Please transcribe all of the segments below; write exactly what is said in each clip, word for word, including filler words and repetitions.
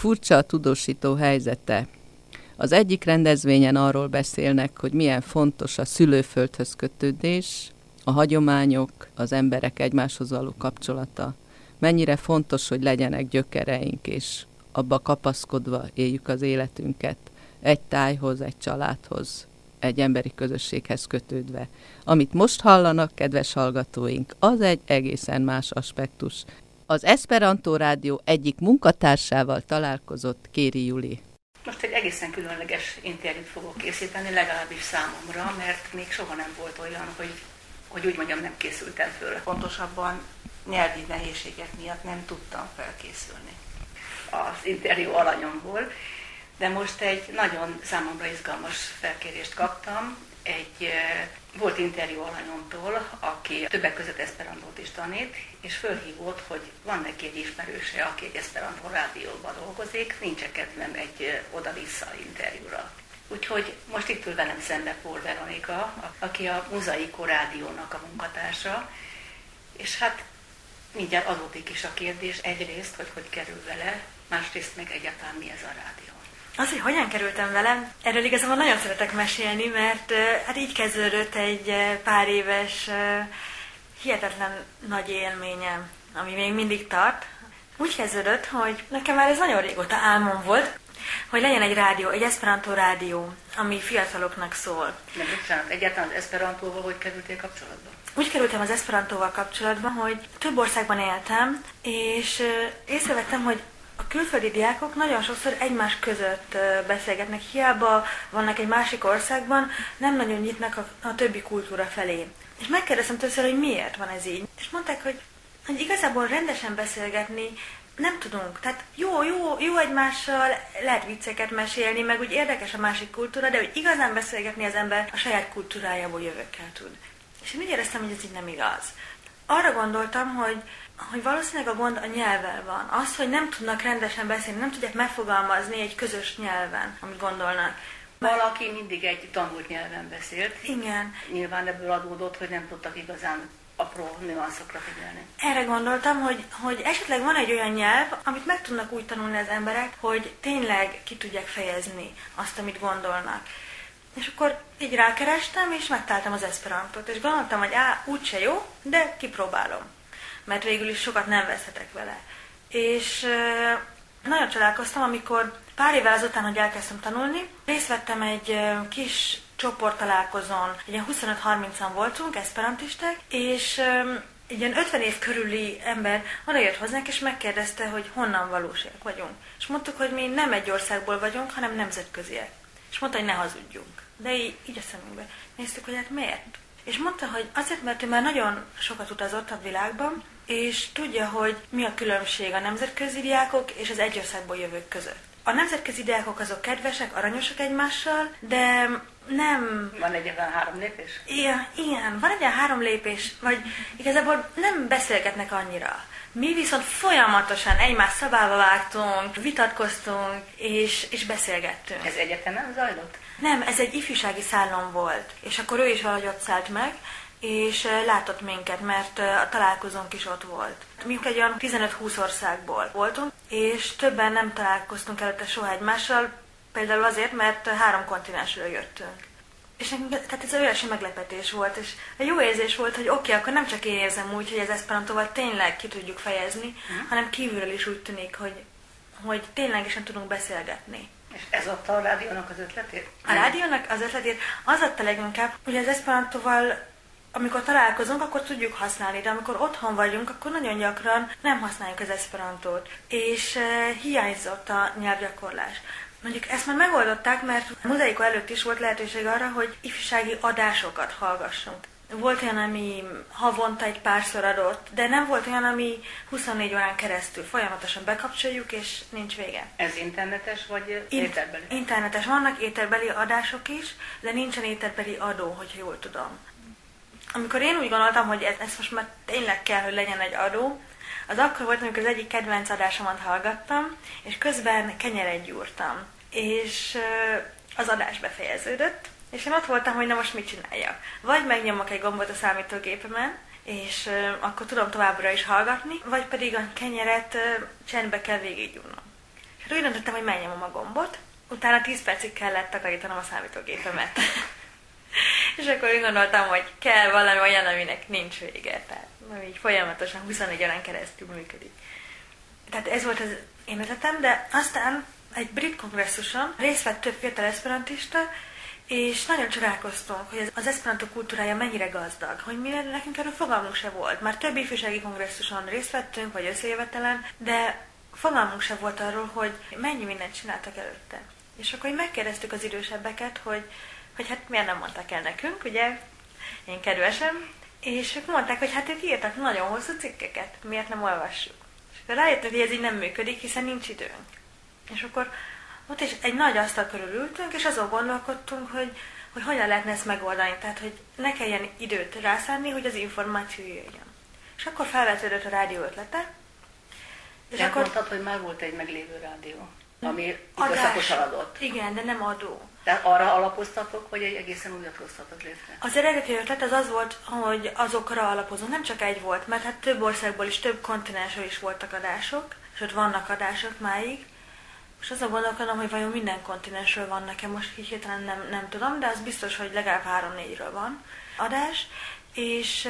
Furcsa a tudósító helyzete. Az egyik rendezvényen arról beszélnek, hogy milyen fontos a szülőföldhöz kötődés, a hagyományok, az emberek egymáshoz való kapcsolata. Mennyire fontos, hogy legyenek gyökereink, és abba kapaszkodva éljük az életünket, egy tájhoz, egy családhoz, egy emberi közösséghez kötődve. Amit most hallanak, kedves hallgatóink, az egy egészen más aspektus. Az Esperanto Rádió egyik munkatársával találkozott Kéri Juli. Most egy egészen különleges interjút fogok készíteni, legalábbis számomra, mert még soha nem volt olyan, hogy, hogy úgy mondjam, nem készültem föl. Pontosabban nyelvi nehézségek miatt nem tudtam felkészülni az interjú alanyomból, de most egy nagyon számomra izgalmas felkérést kaptam, egy volt interjú alanyomtól, aki többek között eszperantót is tanít, és fölhívott, hogy van neki egy ismerőse, aki egy Esperanto Rádióban dolgozik, nincs kedvem egy oda-vissza interjúra. Úgyhogy most itt ül velem szembe Pól Veronika, aki a Muzaiko Rádiónak a munkatársa, és hát mindjárt adódik is a kérdés, egyrészt, hogy hogy kerül vele, másrészt meg egyáltalán mi ez a rádió. Az, hogy hogyan kerültem velem, erről igazából nagyon szeretek mesélni, mert hát így kezdődött egy pár éves, hihetetlen nagy élményem, ami még mindig tart. Úgy kezdődött, hogy nekem már ez nagyon régóta álmom volt, hogy legyen egy rádió, egy Esperanto rádió, ami fiataloknak szól. Nem, bocsánat, egyáltalán az Esperantóval hogy kerültél kapcsolatba? Úgy kerültem az Esperantóval kapcsolatba, hogy több országban éltem, és észrevettem, hogy a külföldi diákok nagyon sokszor egymás között beszélgetnek, hiába vannak egy másik országban, nem nagyon nyitnak a, a többi kultúra felé. És megkérdeztem többször, hogy miért van ez így. És mondták, hogy, hogy igazából rendesen beszélgetni nem tudunk. Tehát jó, jó, jó egymással, lehet vicceket mesélni, meg úgy érdekes a másik kultúra, de hogy igazán beszélgetni az ember a saját kultúrájából jövőkkel tud. És én úgy éreztem, hogy ez így nem igaz. Arra gondoltam, hogy hogy valószínűleg a gond a nyelvvel van. Az, hogy nem tudnak rendesen beszélni, nem tudják megfogalmazni egy közös nyelven, amit gondolnak. Valaki mindig egy tanult nyelven beszélt. Igen. Nyilván ebből adódott, hogy nem tudtak igazán apró nüanszokra figyelni. Erre gondoltam, hogy, hogy esetleg van egy olyan nyelv, amit meg tudnak úgy tanulni az emberek, hogy tényleg ki tudják fejezni azt, amit gondolnak. És akkor így rákerestem, és megtaláltam az Esperantót, és gondoltam, hogy á, úgyse jó, de kipróbálom. Mert végül is sokat nem veszhetek vele. És e, nagyon csodálkoztam, amikor pár évvel azután, hogy elkezdtem tanulni, részt vettem egy e, kis csoporttalálkozón, egy ilyen huszonöt-harmincan voltunk, eszperantisták, és e, egy ilyen ötven év körüli ember oda jött hozzánk, és megkérdezte, hogy honnan valósiak vagyunk. És mondtuk, hogy mi nem egy országból vagyunk, hanem nemzetköziek. És mondta, hogy ne hazudjunk. De így, így a szemünkbe néztük, hogy hát miért? És mondta, hogy azért, mert ő már nagyon sokat utazott a világban, és tudja, hogy mi a különbség a nemzetközi diákok és az egy országból jövők között. A nemzetközi diákok azok kedvesek, aranyosak egymással, de nem... Van egy ilyen három lépés? Igen, igen, van egy ilyen három lépés, vagy igazából nem beszélgetnek annyira. Mi viszont folyamatosan egymás szabába vágtunk, vitatkoztunk, és, és beszélgettünk. Ez egyetemen zajlott? Nem, ez egy ifjúsági szállón volt, és akkor ő is valahogy ott szállt meg, és látott minket, mert a találkozónk is ott volt. Mi egy olyan tizenöt-húsz országból voltunk, és többen nem találkoztunk előtte soha egymással, például azért, mert három kontinensről jöttünk. És tehát ez óriási meglepetés volt, és a jó érzés volt, hogy oké, okay, akkor nem csak én érzem úgy, hogy az Esperantóval tényleg ki tudjuk fejezni, mm. hanem kívülről is úgy tűnik, hogy, hogy ténylegesen tudunk beszélgetni. És ez adta a rádiónak az ötletét? A rádiónak az ötletét az adta leginkább, hogy az Esperantóval, amikor találkozunk, akkor tudjuk használni, de amikor otthon vagyunk, akkor nagyon gyakran nem használjuk az Esperantót, és uh, hiányzott a nyelvgyakorlás. Mondjuk ezt már megoldották, mert a Muzaiko előtt is volt lehetőség arra, hogy ifjúsági adásokat hallgassunk. Volt olyan, ami havonta egy párszor adott, de nem volt olyan, ami huszonnégy órán keresztül folyamatosan bekapcsoljuk, és nincs vége. Ez internetes vagy éterbeli? Internetes. Vannak éterbeli adások is, de nincsen éterbeli adó, hogyha jól tudom. Amikor én úgy gondoltam, hogy ez, ez most már tényleg kell, hogy legyen egy adó, az akkor volt, amikor az egyik kedvenc adásomat hallgattam, és közben kenyeret gyúrtam. És az adás befejeződött, és én ott voltam, hogy na most mit csináljak. Vagy megnyomok egy gombot a számítógépemen, és akkor tudom továbbra is hallgatni, vagy pedig a kenyeret csendbe kell végiggyúrnom. És úgy döntöttem, hogy megnyomom a gombot, utána tíz percig kellett takarítanom a számítógépemet. És akkor úgy gondoltam, hogy kell valami olyan, aminek nincs vége. Tehát így folyamatosan huszonnégy órán keresztül működik. Tehát ez volt az én ötletem, de aztán egy brit kongresszuson részt vett több fiatal eszperantista, és nagyon csodálkoztunk, hogy az eszperantó kultúrája mennyire gazdag, hogy mi nekünk erről fogalmunk se volt. Már több ifjúsági kongresszuson részt vettünk, vagy összejövetelen, de fogalmunk se volt arról, hogy mennyi mindent csináltak előtte. És akkor megkérdeztük az idősebbeket, hogy, hogy hát miért nem mondták el nekünk, ugye, én kedvesem, és ők mondták, hogy hát ők írtak nagyon hosszú cikkeket, miért nem olvassuk. És akkor rájöttünk, hogy ez így nem működik, hiszen nincs időnk. És akkor ott is egy nagy asztal körül ültünk, és azon gondolkodtunk, hogy, hogy hogyan lehetne ezt megoldani, tehát hogy ne kelljen időt rászánni, hogy az információ jöjjön. És akkor felvetődött a rádió ötlete. És akkor mondtad, hogy már volt egy meglévő rádió, ami időszakosan adott. Igen, de nem adó. Tehát arra alapoztatok, hogy egy egészen újat hoztatok létre? Az eredeti ötlet az az volt, hogy azokra alapozunk, nem csak egy volt, mert hát több országból is, több kontinensről is voltak adások, és ott vannak adások máig. És azon gondolkodom, hogy vajon minden kontinensről van nekem, most így hirtelen nem, nem tudom, de az biztos, hogy legalább három-négyről van adás, és,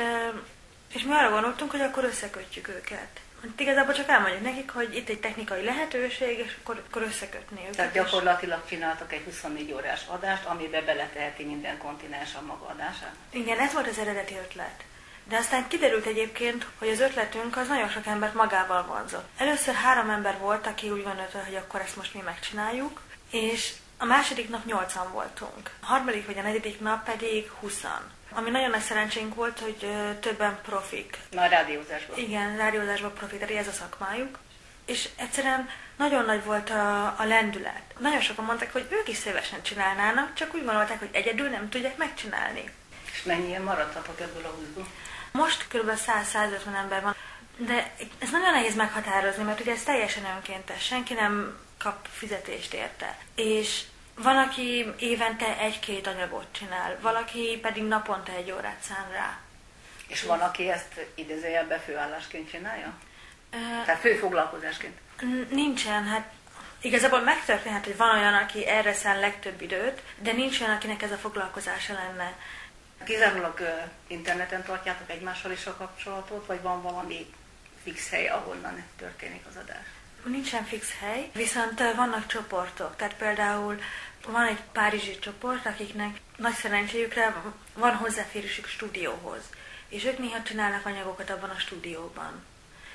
és mi arra gondoltunk, hogy akkor összekötjük őket. Igazából csak elmondjuk nekik, hogy itt egy technikai lehetőség, és akkor, akkor összekötni őket. Tehát gyakorlatilag csináltak egy huszonnégy órás adást, amiben beleteheti minden kontinens a maga adását? Igen, ez volt az eredeti ötlet. De aztán kiderült egyébként, hogy az ötletünk az nagyon sok embert magával vonzott. Először három ember volt, aki úgy gondolta, hogy akkor ezt most mi megcsináljuk, és a második nap nyolcan voltunk. A harmadik vagy a negyedik nap pedig huszan. Ami nagyon nagy szerencsénk volt, hogy többen profik. Na, rádiózásban. Igen, rádiózásban profik, tehát ez a szakmájuk. És egyszerűen nagyon nagy volt a, a lendület. Nagyon sokan mondták, hogy ők is szívesen csinálnának, csak úgy gondolták, hogy egyedül nem tudják megcsinálni. És mennyien maradhatok ebből a húszból? Most kb. száz-százötven ember van, de ez nagyon nehéz meghatározni, mert ugye ez teljesen önkéntes, senki nem kap fizetést érte. És van, aki évente egy-két anyagot csinál, valaki pedig naponta egy órát szán rá. És van, aki ezt idézőjelben főállásként csinálja? Uh, Tehát főfoglalkozásként? Nincsen, hát igazából megtörténhet, hogy van olyan, aki erre szán legtöbb időt, de nincs olyan, akinek ez a foglalkozása lenne. Kizárólag uh, interneten tartjátok egymással is a kapcsolatot, vagy van valami fix hely, ahonnan történik az adás? Nincsen fix hely, viszont uh, vannak csoportok. Tehát például van egy párizsi csoport, akiknek nagy szerencséjükre van hozzáférésük stúdióhoz. És ők néha csinálnak anyagokat abban a stúdióban.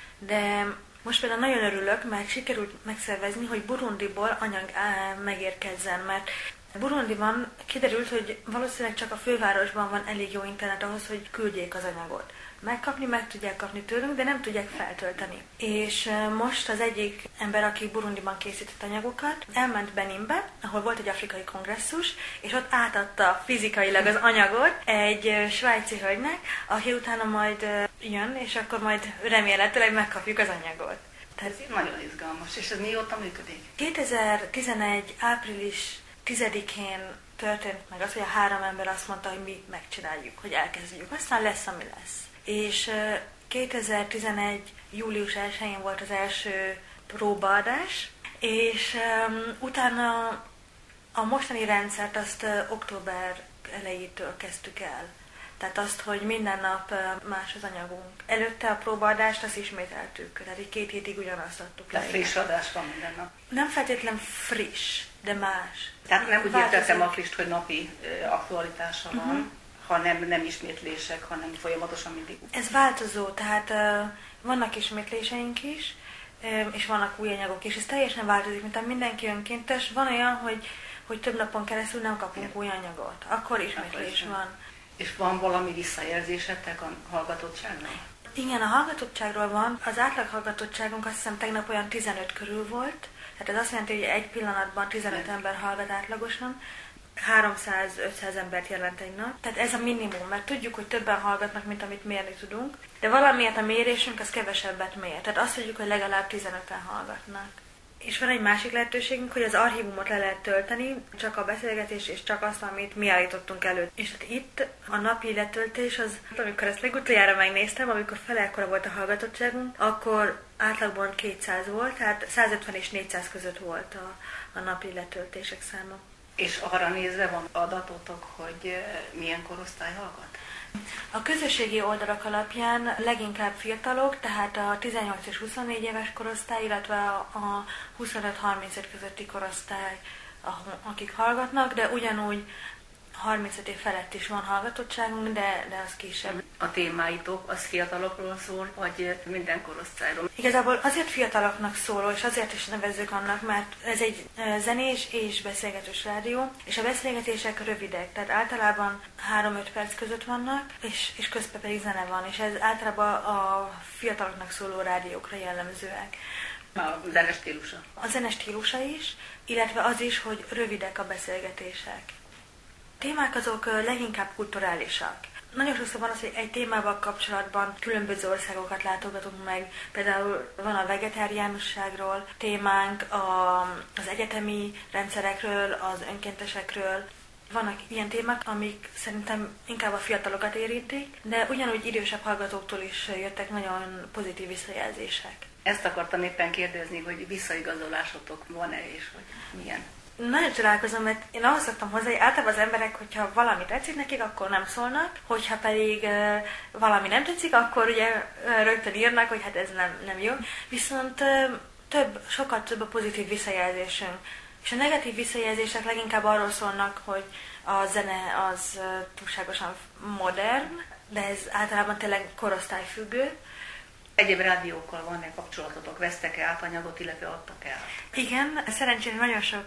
De most például nagyon örülök, mert sikerült megszervezni, hogy Burundiból anyag uh, megérkezzen, mert Burundiban kiderült, hogy valószínűleg csak a fővárosban van elég jó internet ahhoz, hogy küldjék az anyagot. Megkapni, meg tudják kapni tőlünk, de nem tudják feltölteni. És most az egyik ember, aki Burundiban készített anyagokat, elment Beninbe, ahol volt egy afrikai kongresszus, és ott átadta fizikailag az anyagot egy svájci hölgynek, aki utána majd jön, és akkor majd remélhetőleg megkapjuk az anyagot. Tehát ez nagyon izgalmas, és ez mióta működik? kétezer-tizenegy. április tizedikén történt meg az, hogy a három ember azt mondta, hogy mi megcsináljuk, hogy elkezdjük. Aztán lesz, ami lesz. És kétezer-tizenegy. július elsején volt az első próbaadás, és um, utána a mostani rendszert azt uh, október elejétől kezdtük el. Tehát azt, hogy minden nap uh, más az anyagunk. Előtte a próbaadást azt ismételtük, tehát egy két hétig ugyanazt adtuk le. Tehát friss adás van minden nap? Nem feltétlen friss, de más. Tehát nem úgy értettem a friss, hogy napi uh, aktualitása van, uh-huh. hanem nem ismétlések, hanem folyamatosan mindig. Ez változó, tehát uh, vannak ismétléseink is, uh, és vannak új anyagok is. Ez teljesen változik, mint mindenki önkéntes. Van olyan, hogy, hogy több napon keresztül nem kapunk Igen. új anyagot. Akkor ismétlés Akkor van. És van valami visszajelzésetek a hallgatottságnak? Igen, a hallgatottságról van. Az átlag hallgatottságunk azt hiszem tegnap olyan tizenöt körül volt. Tehát ez azt jelenti, hogy egy pillanatban tizenöt Nem. ember hallgat átlagosan. háromszáz-ötszáz embert jelent egy nap. Tehát ez a minimum, mert tudjuk, hogy többen hallgatnak, mint amit mérni tudunk. De valamiért a mérésünk az kevesebbet mér. Tehát azt tudjuk, hogy legalább tizenöten hallgatnak. És van egy másik lehetőségünk, hogy az archívumot le lehet tölteni, csak a beszélgetés és csak azt, amit mi állítottunk elő. És hát itt a napi letöltés az, amikor ezt legutoljára megnéztem, amikor fele ekkora volt a hallgatottságunk, akkor átlagban kétszáz volt, tehát százötven és négyszáz között volt a, a napi letöltések száma. És arra nézve van adatotok, hogy milyen korosztály hallgat? A közösségi oldalak alapján leginkább fiatalok, tehát a tizennyolc és huszonnégy éves korosztály, illetve a huszonöt harmincöt közötti korosztály, akik hallgatnak, de ugyanúgy harmincöt év felett is van hallgatottságunk, de, de az kisebb. A témáitok az fiatalokról szól, vagy minden korosztályról? Igazából azért fiataloknak szóló, és azért is nevezzük annak, mert ez egy zenés és beszélgetős rádió, és a beszélgetések rövidek, tehát általában három-öt perc között vannak, és, és közben pedig zene van, és ez általában a fiataloknak szóló rádiókra jellemzőek. A zene stílusa? A zene stílusa is, illetve az is, hogy rövidek a beszélgetések. A témák azok leginkább kulturálisak. Nagyon sokszor van az, hogy egy témával kapcsolatban különböző országokat látogatunk meg. Például van a vegetáriánusságról témánk, a, az egyetemi rendszerekről, az önkéntesekről. Vannak ilyen témák, amik szerintem inkább a fiatalokat érintik, de ugyanúgy idősebb hallgatóktól is jöttek nagyon pozitív visszajelzések. Ezt akartam éppen kérdezni, hogy visszaigazolásotok van-e, és hogy milyen? Nagyon találkozom, mert én ahhoz szoktam hozzá, hogy általában az emberek, hogyha valami tetszik nekik, akkor nem szólnak, hogyha pedig uh, valami nem tetszik, akkor ugye uh, rögtön írnak, hogy hát ez nem, nem jó. Viszont uh, több, sokkal több a pozitív visszajelzésünk. És a negatív visszajelzések leginkább arról szólnak, hogy a zene az uh, túlságosan modern, de ez általában tényleg korosztályfüggő. Egyéb rádiókkal van-e kapcsolatotok? Vesztek-e át anyagot, illetve adtak el? Igen, szerencsére nagyon sok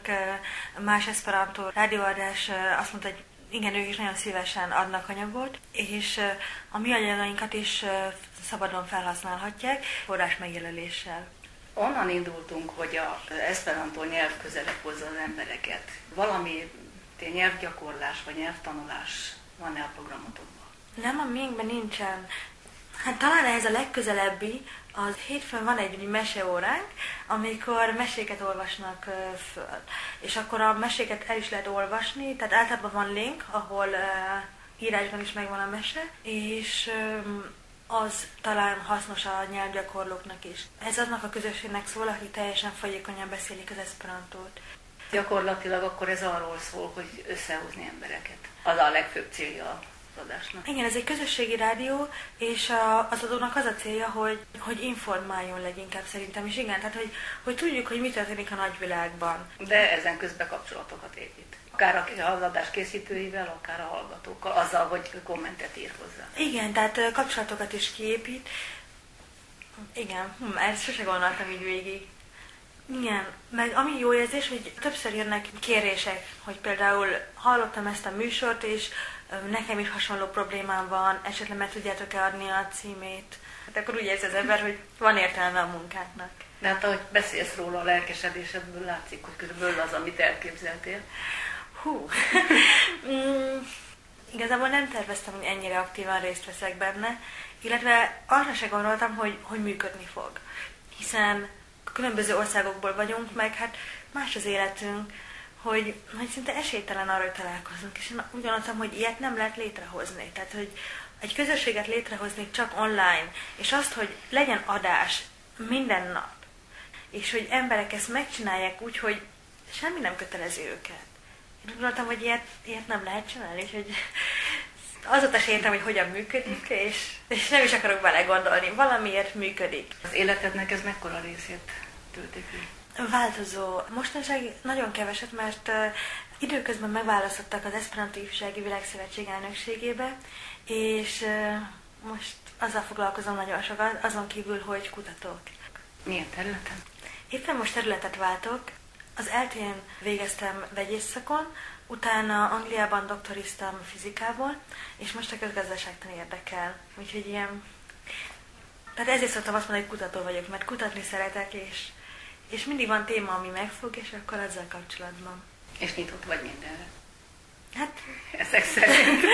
más esperanto rádióadás azt mondta, hogy igen, ők is nagyon szívesen adnak anyagot, és a mi anyagainkat is szabadon felhasználhatják forrás megjelöléssel. Onnan indultunk, hogy az esperanto nyelv közelebb hozza az embereket. Valami nyelvgyakorlás vagy nyelvtanulás van-e a programotokban? Nem, a miénkben nincsen. Hát talán ehhez a legközelebbi, az hétfőn van egy meseóránk, amikor meséket olvasnak uh, föl. És akkor a meséket el is lehet olvasni, tehát általában van link, ahol uh, írásban is megvan a mese, és um, az talán hasznos a nyelvgyakorlóknak is. Ez aznak a közösségnek szól, akik teljesen folyékonyan beszélik az esperantót. Gyakorlatilag akkor ez arról szól, hogy összehozni embereket. Az a legfőbb célja az adásnak. Igen, ez egy közösségi rádió, és a, az adónak az a célja, hogy, hogy informáljon leginkább szerintem. És igen, tehát hogy, hogy tudjuk, hogy mi történik a nagyvilágban. De ezen közben kapcsolatokat épít. Akár az adás készítőivel, akár a hallgatókkal, azzal, hogy kommentet ír hozzá. Igen, tehát kapcsolatokat is kiépít. Igen, hm, ezt sose gondoltam így végig. Igen, meg ami jó érzés, hogy többször jönnek kérések, hogy például hallottam ezt a műsort, és nekem is hasonló problémám van, esetleg meg tudjátok-e adni a címét. Hát akkor úgy érzi az ember, hogy van értelme a munkáknak. De hát ahogy beszélsz róla, a lelkesedésedből látszik, hogy körülbelül az, amit elképzeltél. Hú, mm, igazából nem terveztem, hogy ennyire aktívan részt veszek benne, illetve arra se gondoltam, hogy, hogy működni fog. Hiszen különböző országokból vagyunk, meg hát más az életünk, hogy, hogy szinte esélytelen arra, hogy találkozunk. És én úgy gondoltam, hogy ilyet nem lehet létrehozni. Tehát, hogy egy közösséget létrehozni csak online, és azt, hogy legyen adás minden nap, és hogy emberek ezt megcsinálják úgy, hogy semmi nem kötelezi őket. Én úgy gondoltam, hogy ilyet, ilyet nem lehet csinálni, és hogy azóta se értem, hogy hogyan működik, és, és nem is akarok vele gondolni. Valamiért működik. Az életednek ez mekkora részét tölti ki? Változó. Mostanság nagyon keveset, mert uh, időközben megválasztottak az Esperanto Ifjúsági Világszövetség elnökségébe, és uh, most azzal foglalkozom nagyon sokat, azon kívül, hogy kutatok. Milyen területen? Éppen most területet váltok. Az é el té-n végeztem vegyészszakon, utána Angliában doktoriztam fizikából, és most a közgazdaságtan érdekel. Úgyhogy ilyen... Tehát ezért szoktam azt mondani, hogy kutató vagyok, mert kutatni szeretek, és És mindig van téma, ami megfog, és akkor azzal kapcsolatban. És nyitott vagy mindenre? Hát... Ezek szerint.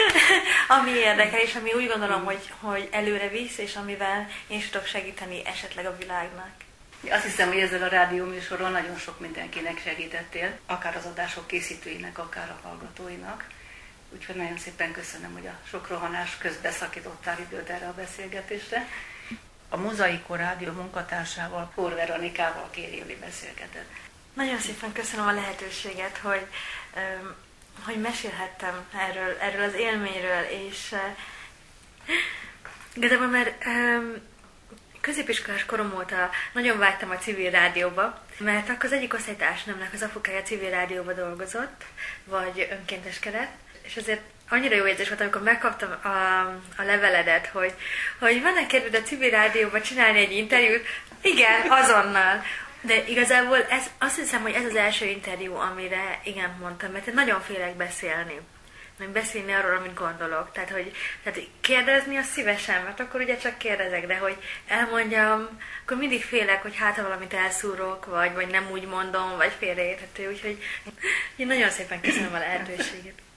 Ami érdekel, és ami úgy gondolom, hmm. hogy, hogy előre visz, és amivel én is tudok segíteni esetleg a világnak. Azt hiszem, hogy ezzel a rádióműsorról nagyon sok mindenkinek segítettél, akár az adások készítőinek, akár a hallgatóinak. Úgyhogy nagyon szépen köszönöm, hogy a sok rohanás közben szakítottál időt erre a beszélgetésre. a Mozaikon Rádió munkatársával, Pór Veronikával Kérjéli beszélgetett. Nagyon szépen köszönöm a lehetőséget, hogy, hogy mesélhettem erről, erről az élményről, és igazából már középiskolás korom óta nagyon vágytam a civil rádióba, mert akkor az egyik osztálytársnőmnek az apukája civil rádióba dolgozott, vagy önkénteskedett, és azért annyira jó érzés volt, amikor megkaptam a, a leveledet, hogy, hogy van-e kedved a civil rádióba csinálni egy interjút? Igen, azonnal. De igazából ez, azt hiszem, hogy ez az első interjú, amire igen mondtam, mert én nagyon félek beszélni. Meg beszélni arról, amit gondolok. Tehát, hogy tehát kérdezni azt szívesen, mert akkor ugye csak kérdezek, de hogy elmondjam, akkor mindig félek, hogy hát ha valamit elszúrok, vagy, vagy nem úgy mondom, vagy félreérthető, úgyhogy én nagyon szépen köszönöm a lehetőséget.